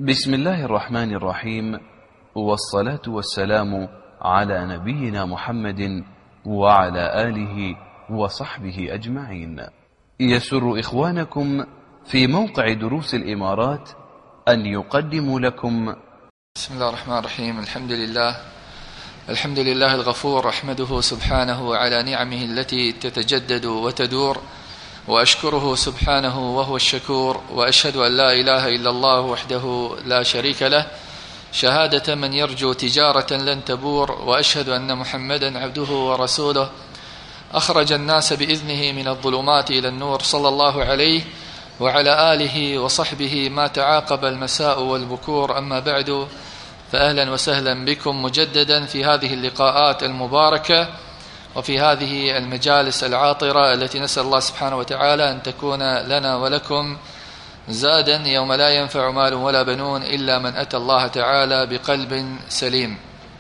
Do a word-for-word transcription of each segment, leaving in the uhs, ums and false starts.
بسم الله الرحمن الرحيم، والصلاة والسلام على نبينا محمد وعلى آله وصحبه أجمعين. يسر إخوانكم في موقع دروس الإمارات أن يقدموا لكم بسم الله الرحمن الرحيم. الحمد لله الحمد لله الغفور، أحمده سبحانه على نعمه التي تتجدد وتدور، وأشكره سبحانه وهو الشكور، وأشهد أن لا إله إلا الله وحده لا شريك له شهادة من يرجو تجارة لن تبور، وأشهد أن محمدا عبده ورسوله أخرج الناس بإذنه من الظلمات إلى النور، صلى الله عليه وعلى آله وصحبه ما تعاقب المساء والبكور. أما بعد، فأهلا وسهلا بكم مجددا في هذه اللقاءات المباركة وفي هذه المجالس العاطرة التي نسأل الله سبحانه وتعالى أن تكون لنا ولكم زادا يوم لا ينفع مال ولا بنون إلا من أتى الله تعالى بقلب سليم.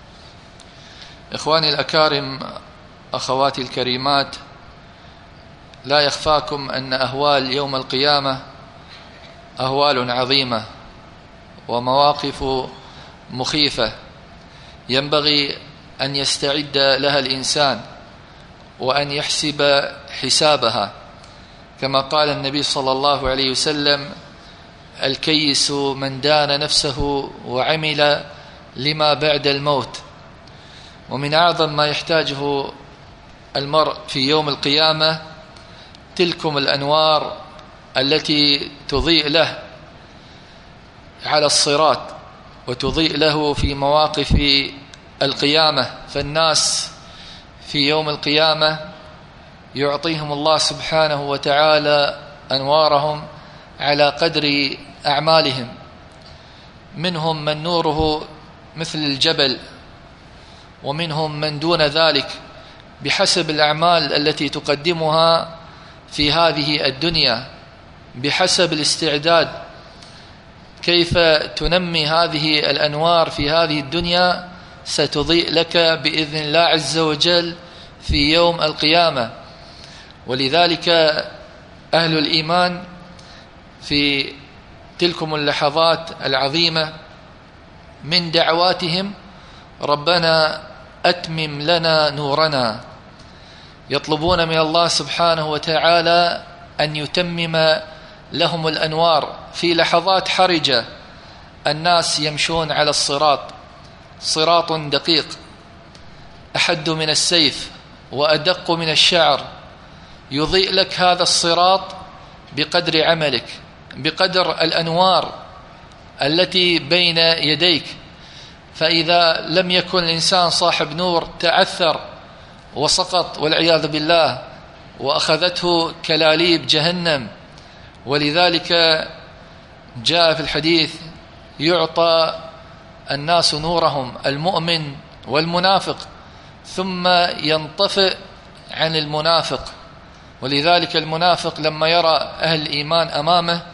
إخواني الأكارم، أخواتي الكريمات، لا يخفاكم أن أهوال يوم القيامة أهوال عظيمة ومواقف مخيفة ينبغي أن يستعد لها الإنسان وأن يحسب حسابها، كما قال النبي صلى الله عليه وسلم: الكيس من دان نفسه وعمل لما بعد الموت. ومن أعظم ما يحتاجه المرء في يوم القيامة تلكم الأنوار التي تضيء له على الصراط وتضيء له في مواقف القيامة. فالناس في يوم القيامة يعطيهم الله سبحانه وتعالى أنوارهم على قدر أعمالهم، منهم من نوره مثل الجبل، ومنهم من دون ذلك بحسب الأعمال التي تقدمها في هذه الدنيا، بحسب الاستعداد كيف تنمي هذه الأنوار في هذه الدنيا ستضيء لك بإذن الله عز وجل في يوم القيامة. ولذلك أهل الإيمان في تلكم اللحظات العظيمة من دعواتهم: ربنا أتمم لنا نورنا، يطلبون من الله سبحانه وتعالى أن يتمم لهم الأنوار في لحظات حرجة. الناس يمشون على الصراط، صراط دقيق أحد من السيف وأدق من الشعر، يضيء لك هذا الصراط بقدر عملك، بقدر الأنوار التي بين يديك. فإذا لم يكن الإنسان صاحب نور تعثر وسقط والعياذ بالله، وأخذته كلاليب جهنم. ولذلك جاء في الحديث: يعطى الناس نورهم، المؤمن والمنافق، ثم ينطفئ عن المنافق. ولذلك المنافق لما يرى أهل الإيمان أمامه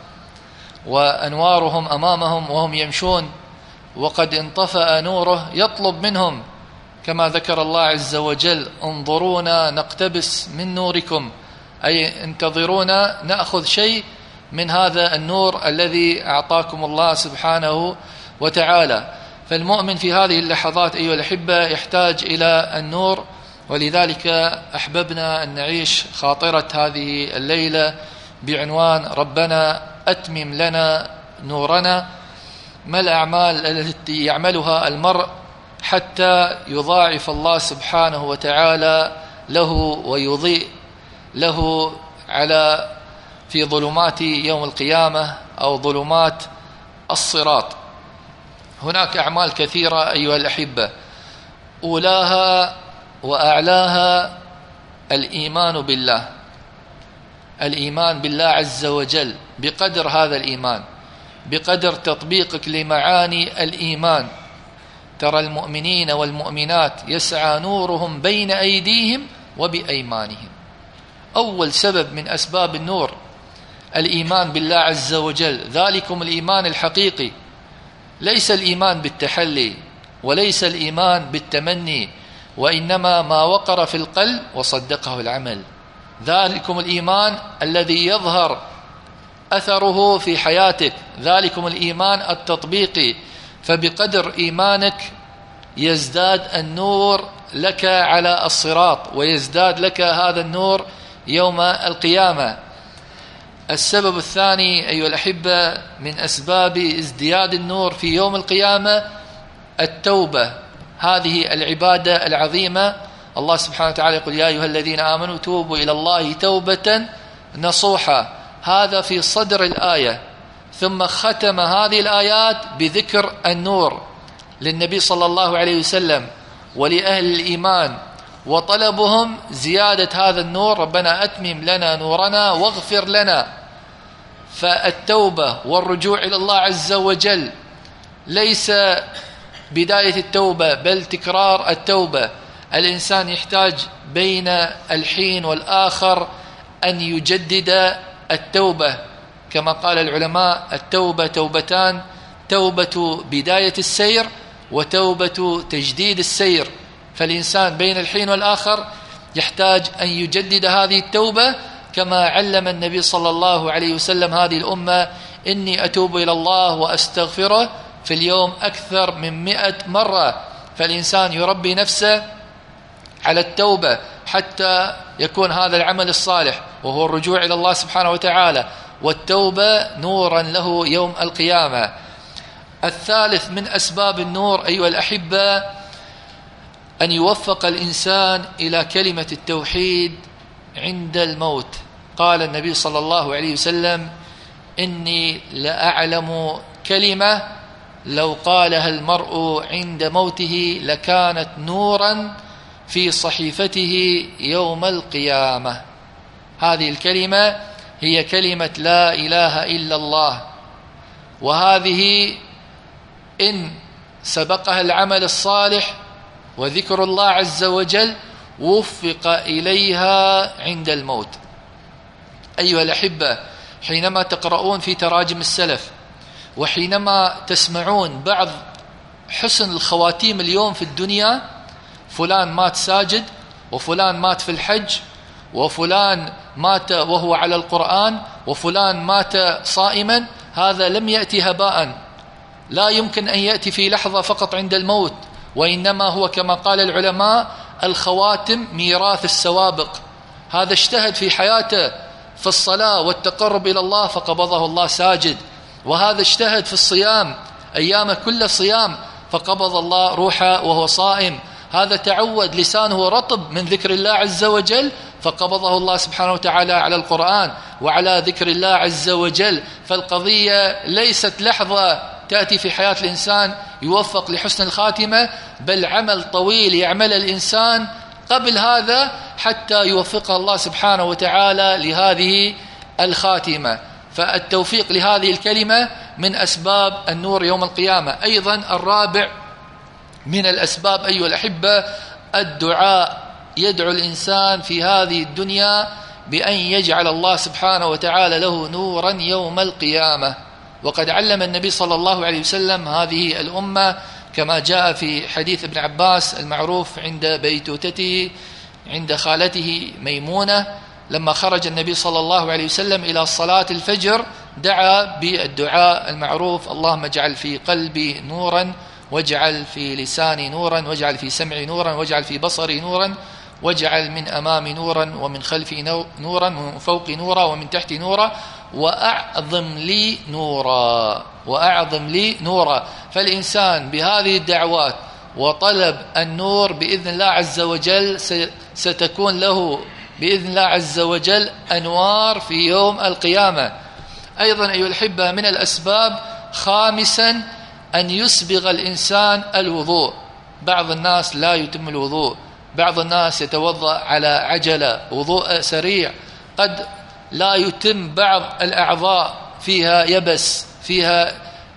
وأنوارهم أمامهم وهم يمشون وقد انطفأ نوره يطلب منهم، كما ذكر الله عز وجل: انظرونا نقتبس من نوركم، أي انتظرونا نأخذ شيء من هذا النور الذي أعطاكم الله سبحانه وتعالى. فالمؤمن في هذه اللحظات أيها الأحبة يحتاج إلى النور. ولذلك أحببنا أن نعيش خاطرة هذه الليلة بعنوان: ربنا أتمم لنا نورنا. ما الأعمال التي يعملها المرء حتى يضاعف الله سبحانه وتعالى له ويضيء له على في ظلمات يوم القيامة أو ظلمات الصراط؟ هناك أعمال كثيرة أيها الأحبة، أولاها وأعلاها الإيمان بالله، الإيمان بالله عز وجل. بقدر هذا الإيمان، بقدر تطبيقك لمعاني الإيمان، ترى المؤمنين والمؤمنات يسعى نورهم بين أيديهم وبأيمانهم. أول سبب من أسباب النور الإيمان بالله عز وجل، ذلكم الإيمان الحقيقي، ليس الإيمان بالتحلي وليس الإيمان بالتمني، وإنما ما وقر في القلب وصدقه العمل. ذلكم الإيمان الذي يظهر أثره في حياتك، ذلكم الإيمان التطبيقي، فبقدر إيمانك يزداد النور لك على الصراط، ويزداد لك هذا النور يوم القيامة. السبب الثاني أيها الأحبة من أسباب ازدياد النور في يوم القيامة التوبة، هذه العبادة العظيمة. الله سبحانه وتعالى يقول: يا أيها الذين آمنوا توبوا إلى الله توبة نصوحا، هذا في صدر الآية، ثم ختم هذه الآيات بذكر النور للنبي صلى الله عليه وسلم ولأهل الإيمان، وطلبهم زيادة هذا النور: ربنا أتمم لنا نورنا واغفر لنا. فالتوبة والرجوع إلى الله عز وجل ليس بداية التوبة بل تكرار التوبة. الإنسان يحتاج بين الحين والآخر أن يجدد التوبة، كما قال العلماء: التوبة توبتان، توبة بداية السير وتوبة تجديد السير. فالإنسان بين الحين والآخر يحتاج أن يجدد هذه التوبة، كما علم النبي صلى الله عليه وسلم هذه الأمة: إني أتوب إلى الله وأستغفره في اليوم أكثر من مئة مرة. فالإنسان يربي نفسه على التوبة حتى يكون هذا العمل الصالح وهو الرجوع إلى الله سبحانه وتعالى، والتوبة نورا له يوم القيامة. الثالث من أسباب النور أيها الأحبة أن يوفق الإنسان إلى كلمة التوحيد عند الموت. قال النبي صلى الله عليه وسلم: إني لأعلم كلمة لو قالها المرء عند موته لكانت نورا في صحيفته يوم القيامة. هذه الكلمة هي كلمة لا إله إلا الله، وهذه إن سبقها العمل الصالح وذكر الله عز وجل وفق إليها عند الموت. أيها الأحبة، حينما تقرؤون في تراجم السلف وحينما تسمعون بعض حسن الخواتيم اليوم في الدنيا: فلان مات ساجد، وفلان مات في الحج، وفلان مات وهو على القرآن، وفلان مات صائما، هذا لم يأتي هباء، لا يمكن أن يأتي في لحظة فقط عند الموت، وإنما هو كما قال العلماء: الخواتم ميراث السوابق. هذا اجتهد في حياته في الصلاة والتقرب إلى الله فقبضه الله ساجد، وهذا اجتهد في الصيام أيام كل صيام فقبض الله روحه وهو صائم، هذا تعود لسانه رطب من ذكر الله عز وجل فقبضه الله سبحانه وتعالى على القرآن وعلى ذكر الله عز وجل. فالقضية ليست لحظة تأتي في حياة الإنسان يوفق لحسن الخاتمة، بل عمل طويل يعمل الإنسان قبل هذا حتى يوفقه الله سبحانه وتعالى لهذه الخاتمة. فالتوفيق لهذه الكلمة من أسباب النور يوم القيامة. أيضا الرابع من الأسباب أيها الأحبة الدعاء، يدعو الإنسان في هذه الدنيا بأن يجعل الله سبحانه وتعالى له نورا يوم القيامة. وقد علم النبي صلى الله عليه وسلم هذه الأمة كما جاء في حديث ابن عباس المعروف عند بيتوتته عند خالته ميمونة: لما خرج النبي صلى الله عليه وسلم إلى صلاة الفجر دعا بالدعاء المعروف: اللهم اجعل في قلبي نورا، واجعل في لساني نورا، واجعل في سمعي نورا، واجعل في بصري نورا، واجعل من أمامي نورا، ومن خلفي نورا، ومن فوقي نورا، ومن تحتي نورا، وأعظم لي نورا، وأعظم لي نورا. فالإنسان بهذه الدعوات وطلب النور بإذن الله عز وجل ستكون له بإذن الله عز وجل أنوار في يوم القيامة. أيضا أيها الأحبة من الأسباب خامسا أن يسبغ الإنسان الوضوء. بعض الناس لا يتم الوضوء، بعض الناس يتوضأ على عجلة، وضوء سريع، قد لا يتم بعض الأعضاء فيها يبس، فيها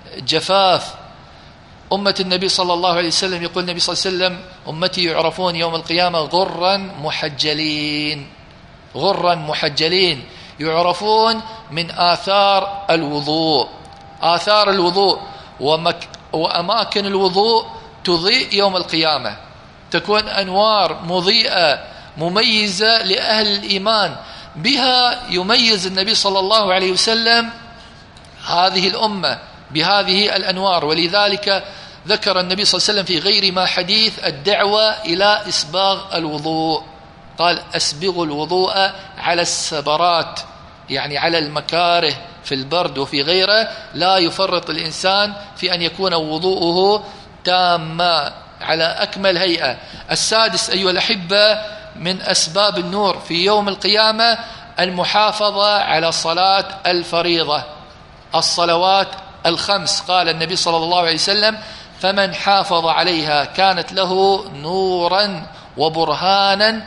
جفاف. أمة النبي صلى الله عليه وسلم يقول النبي صلى الله عليه وسلم: أمتي يعرفون يوم القيامة غرا محجلين، غرا محجلين، يعرفون من آثار الوضوء. آثار الوضوء ومك وأماكن الوضوء تضيء يوم القيامة، تكون أنوار مضيئة مميزة لأهل الإيمان، بها يميز النبي صلى الله عليه وسلم هذه الأمة بهذه الأنوار. ولذلك ذكر النبي صلى الله عليه وسلم في غير ما حديث الدعوة إلى إسباغ الوضوء، قال أسبغوا الوضوء على السبرات، يعني على المكاره في البرد وفي غيره، لا يفرط الإنسان في أن يكون وضوءه تاما على أكمل هيئة. السادس أيها الأحبة من أسباب النور في يوم القيامة المحافظة على صلاة الفريضة، الصلوات الخمس. قال النبي صلى الله عليه وسلم فمن حافظ عليها كانت له نورا وبرهانا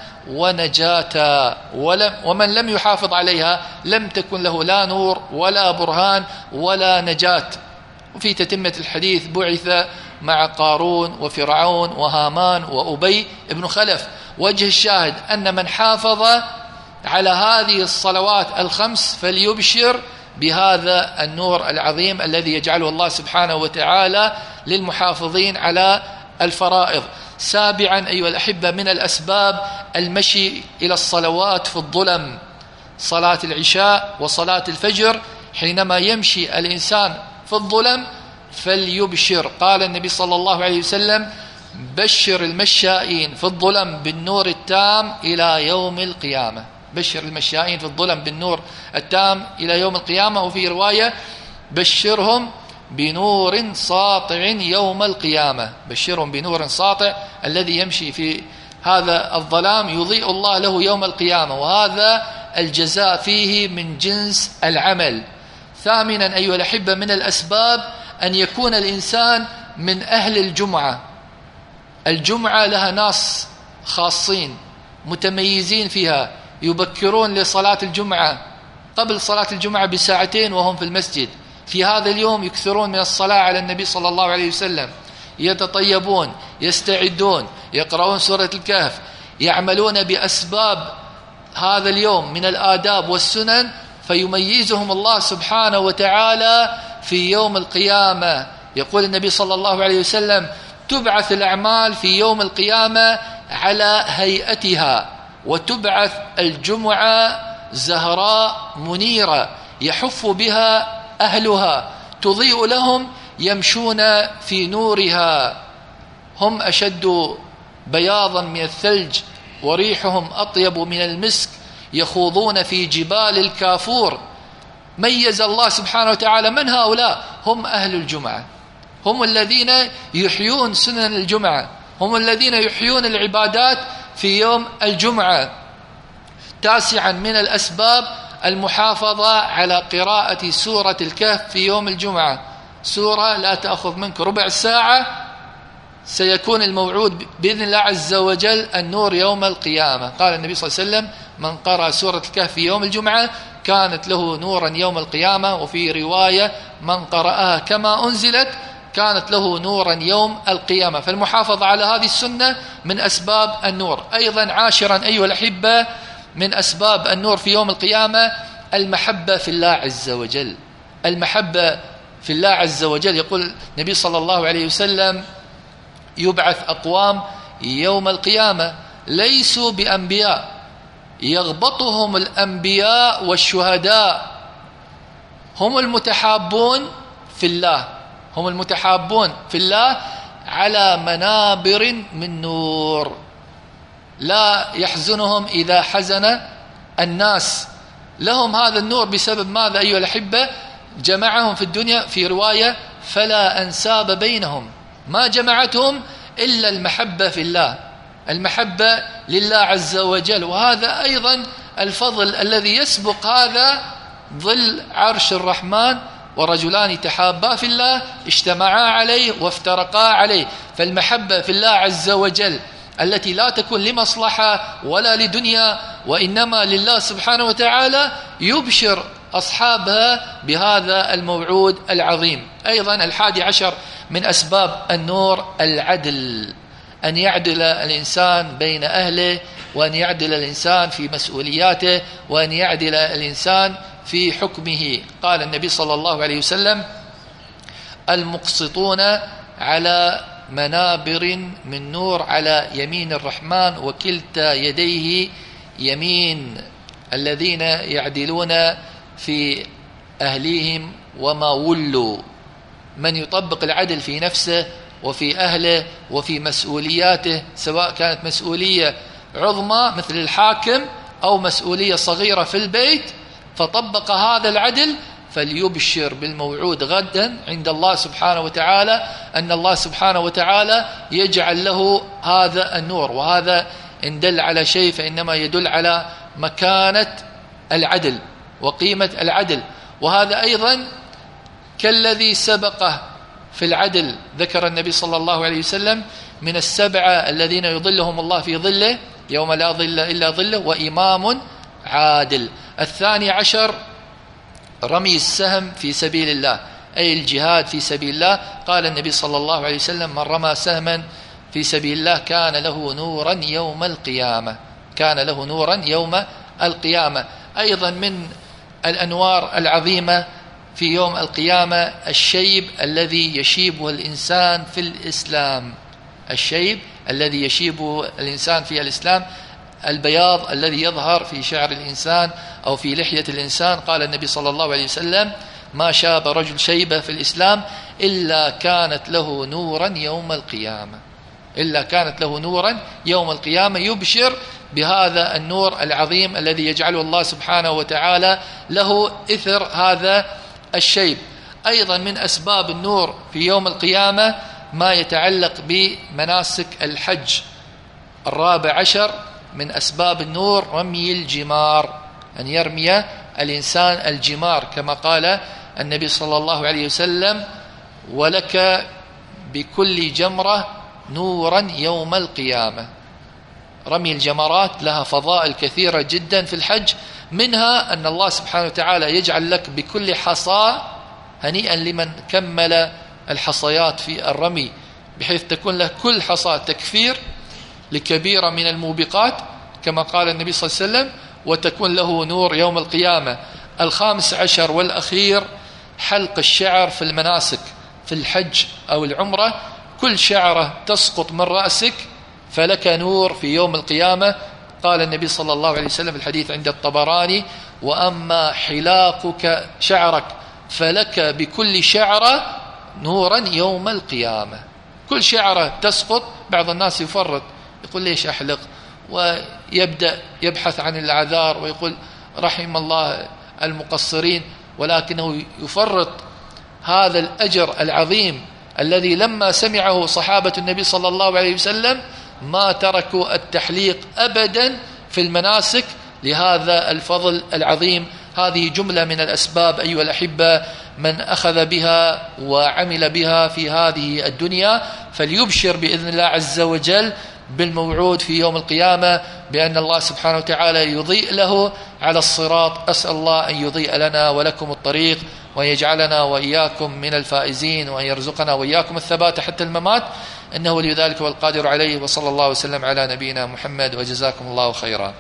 ونجاة، ومن لم يحافظ عليها لم تكن له لا نور ولا برهان ولا نجاة. وفي تتمة الحديث بعث مع قارون وفرعون وهامان وأبي بن خلف. وجه الشاهد أن من حافظ على هذه الصلوات الخمس فليبشر بهذا النور العظيم الذي يجعله الله سبحانه وتعالى للمحافظين على الفرائض. سابعا أيها الأحبة من الأسباب المشي إلى الصلوات في الظلم، صلاة العشاء وصلاة الفجر. حينما يمشي الإنسان في الظلم فليبشر. قال النبي صلى الله عليه وسلم بشر المشائين في الظلم بالنور التام إلى يوم القيامة. بشر المشائين في الظلم بالنور التام إلى يوم القيامة. وفي رواية بشرهم بنور ساطع يوم القيامة، بشرهم بنور ساطع الذي يمشي في هذا الظلام يضيء الله له يوم القيامة، وهذا الجزاء فيه من جنس العمل. ثامنا أيها الأحبة من الأسباب أن يكون الإنسان من أهل الجمعة. الجمعة لها ناس خاصين متميزين فيها، يبكرون لصلاة الجمعة قبل صلاة الجمعة بساعتين وهم في المسجد. في هذا اليوم يكثرون من الصلاة على النبي صلى الله عليه وسلم، يتطيبون، يستعدون، يقرؤون سورة الكهف، يعملون بأسباب هذا اليوم من الآداب والسنن، فيميزهم الله سبحانه وتعالى في يوم القيامة. يقول النبي صلى الله عليه وسلم تبعث الأعمال في يوم القيامة على هيئتها، وتبعث الجمعة زهراء منيرة يحف بها أهلها، تضيء لهم يمشون في نورها، هم أشد بياضا من الثلج وريحهم أطيب من المسك، يخوضون في جبال الكافور. ميز الله سبحانه وتعالى من هؤلاء؟ هم أهل الجمعة، هم الذين يحيون سنن الجمعة، هم الذين يحيون العبادات في يوم الجمعة. تاسعا من الأسباب المحافظة على قراءة سورة الكهف في يوم الجمعة، سورة لا تأخذ منك ربع ساعة، سيكون الموعود بإذن الله عز وجل النور يوم القيامة. قال النبي صلى الله عليه وسلم من قرأ سورة الكهف في يوم الجمعة كانت له نورا يوم القيامة. وفي رواية من قرأها كما أنزلت كانت له نورا يوم القيامة. فالمحافظة على هذه السنة من أسباب النور. أيضا عاشرا أيها الأحبة من أسباب النور في يوم القيامة المحبة في الله عز وجل، المحبة في الله عز وجل. يقول النبي صلى الله عليه وسلم يبعث أقوام يوم القيامة ليسوا بأنبياء، يغبطهم الأنبياء والشهداء، هم المتحابون في الله، هم المتحابون في الله على منابر من نور، لا يحزنهم إذا حزن الناس، لهم هذا النور بسبب ماذا أيها الأحبة؟ جمعهم في الدنيا في رواية فلا أنساب بينهم، ما جمعتهم إلا المحبة في الله، المحبة لله عز وجل. وهذا أيضا الفضل الذي يسبق هذا ظل عرش الرحمن، ورجلان تحابا في الله اجتمعا عليه وافترقا عليه. فالمحبة في الله عز وجل التي لا تكون لمصلحة ولا لدنيا وإنما لله سبحانه وتعالى يبشر أصحابها بهذا الموعود العظيم. أيضا الحادي عشر من أسباب النور العدل، أن يعدل الإنسان بين أهله، وأن يعدل الإنسان في مسؤولياته، وأن يعدل الإنسان في حكمه. قال النبي صلى الله عليه وسلم المقسطون على منابر من نور على يمين الرحمن وكلتا يديه يمين، الذين يعدلون في أهليهم وما ولوا. من يطبق العدل في نفسه وفي أهله وفي مسؤولياته، سواء كانت مسؤولية عظمى مثل الحاكم أو مسؤولية صغيرة في البيت، فطبق هذا العدل، فليبشر بالموعود غدا عند الله سبحانه وتعالى، أن الله سبحانه وتعالى يجعل له هذا النور. وهذا إن دل على شيء فإنما يدل على مكانة العدل وقيمة العدل. وهذا أيضا كالذي سبقه في العدل، ذكر النبي صلى الله عليه وسلم من السبعة الذين يظلهم الله في ظله يوم لا ظل إلا ظله، وإمام عادل. الثاني عشر رمي السهم في سبيل الله، أي الجهاد في سبيل الله. قال النبي صلى الله عليه وسلم: من رمى سهما في سبيل الله كان له نورا يوم القيامة، كان له نورا يوم القيامة. أيضا من الأنوار العظيمة في يوم القيامة الشيب الذي يشيبه الإنسان في الإسلام، الشيب الذي يشيبه الإنسان في الإسلام، البياض الذي يظهر في شعر الإنسان أو في لحية الإنسان. قال النبي صلى الله عليه وسلم: ما شاب رجل شيبة في الإسلام إلا كانت له نورا يوم القيامة، إلا كانت له نورا يوم القيامة، يبشر بهذا النور العظيم الذي يجعله الله سبحانه وتعالى له إثر هذا الشيب. أيضا من أسباب النور في يوم القيامة ما يتعلق بمناسك الحج. الرابع عشر من أسباب النور رمي الجمار، أن يرمي الإنسان الجمار، كما قال النبي صلى الله عليه وسلم: ولك بكل جمرة نورا يوم القيامة. رمي الجمرات لها فضائل كثيرة جدا في الحج، منها أن الله سبحانه وتعالى يجعل لك بكل حصاة، هنيئا لمن كمل الحصيات في الرمي، بحيث تكون له كل حصاة تكفير لكبيرة من الموبقات، كما قال النبي صلى الله عليه وسلم، وتكون له نور يوم القيامة. الخامس عشر والأخير حلق الشعر في المناسك في الحج أو العمرة، كل شعرة تسقط من رأسك فلك نور في يوم القيامة. قال النبي صلى الله عليه وسلم الحديث عند الطبراني: وأما حلاقك شعرك فلك بكل شعرة نورا يوم القيامة. كل شعرة تسقط، بعض الناس يفرط يقول ليش أحلق، ويبدأ يبحث عن الأعذار ويقول رحم الله المقصرين، ولكنه يفرط هذا الأجر العظيم الذي لما سمعه صحابة النبي صلى الله عليه وسلم ما تركوا التحليق أبدا في المناسك لهذا الفضل العظيم. هذه جملة من الأسباب أيها الأحبة، من أخذ بها وعمل بها في هذه الدنيا فليبشر بإذن الله عز وجل بالموعود في يوم القيامة، بأن الله سبحانه وتعالى يضيء له على الصراط. أسأل الله أن يضيء لنا ولكم الطريق، وأن يجعلنا وإياكم من الفائزين، وأن يرزقنا وإياكم الثبات حتى الممات، إنه ولي ذلك والقادر عليه. وصلى الله وسلم على نبينا محمد، وجزاكم الله خيرا.